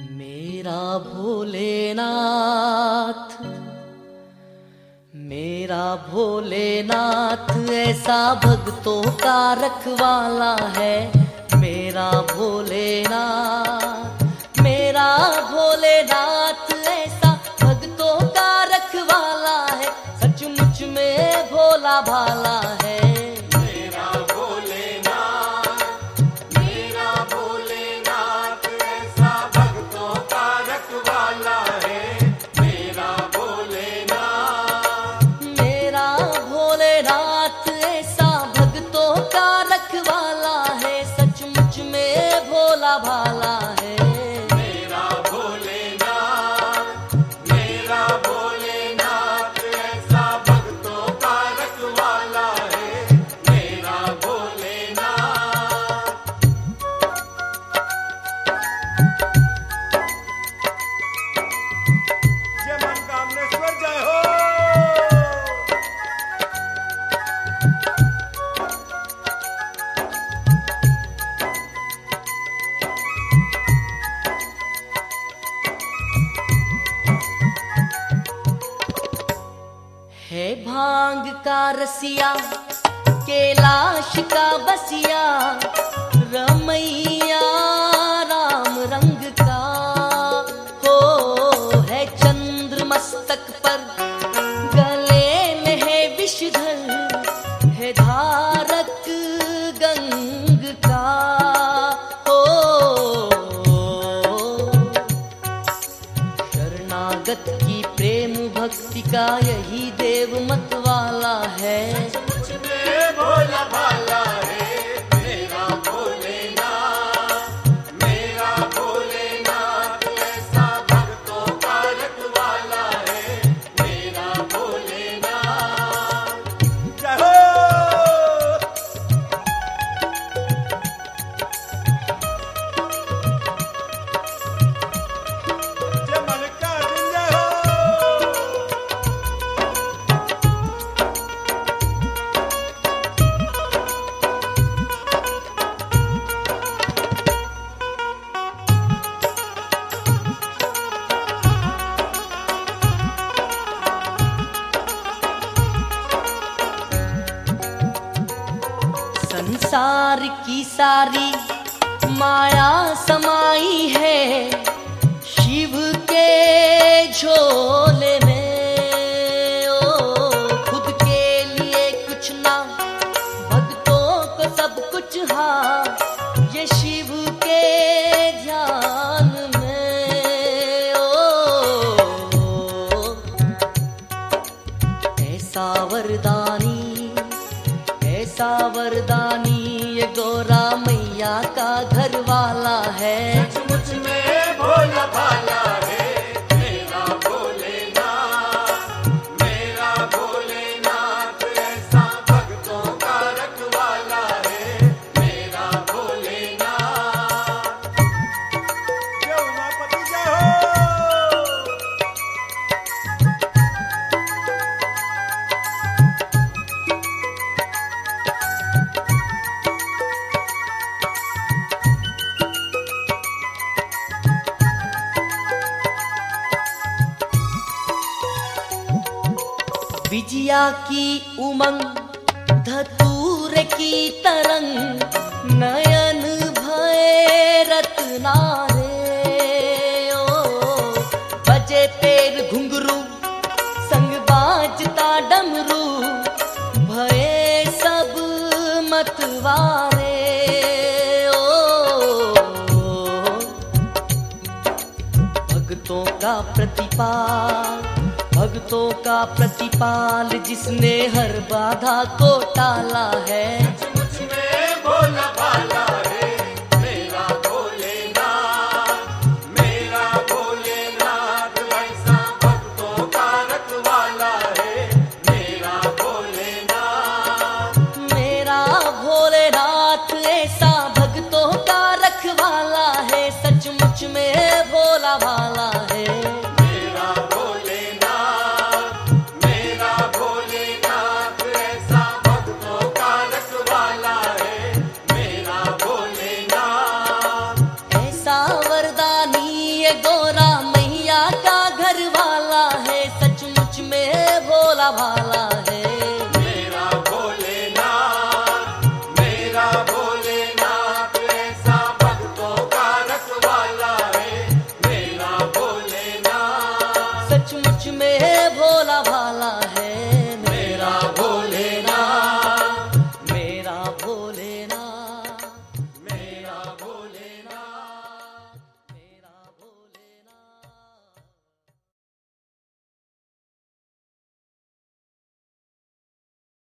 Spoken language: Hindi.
मेरा भोलेनाथ, मेरा भोलेनाथ ऐसा भक्तों का रखवाला है। मेरा भोलेनाथ, मेरा भोलेनाथ ऐसा भक्तों का रखवाला है। सचमुच में भोला भाला है। भाला है मेरा भोलेनाथ, मेरा भोलेनाथ ऐसा भक्तों का रखवाला है। मेरा भोलेनाथ। जय मनकामनेश्वर जय हो। है भांग का रसिया, कैलाश का बसिया, रमैया राम रंग का हो। है चंद्र मस्तक पर, गले में है विषधर, है धारक गंग का हो। शरणागत की प्रेम भक्ति का यही देव मत वाला है। सचमुच में भोला भाला है मेरा भोलेनाथ, मेरा भोलेनाथ ऐसा भक्तों का रखवाला है। मेरा भोलेनाथ जय हो। जय मल्लिकार्जुन जय हो। संसार की सारी माया समाई है शिव के झोले में। ओ खुद के लिए कुछ ना, भक्तों को सब कुछ हाँ, ये शिव के ध्यान में। ओ ऐसा वरदानी, ऐसा वरदानी ये गोरा मैया का घर वाला है। सचमुच में भोला भाला है मेरा भोलेनाथ, मेरा भोलेनाथ ऐसा भक्तों का रखवाला है। मेरा भोलेनाथ जय उमापति जय हो। विजया की उमंग, धतूर की तरंग, नयन भय रत्नारे। ओ बजे पैर घुंघरू, संग बाजता डमरू, भये सब मतवारे। ओ भक्तों का प्रतिपाल, भक्तों का प्रतिपाल जिसने हर बाधा को टाला है। सचमुच में भोला भाला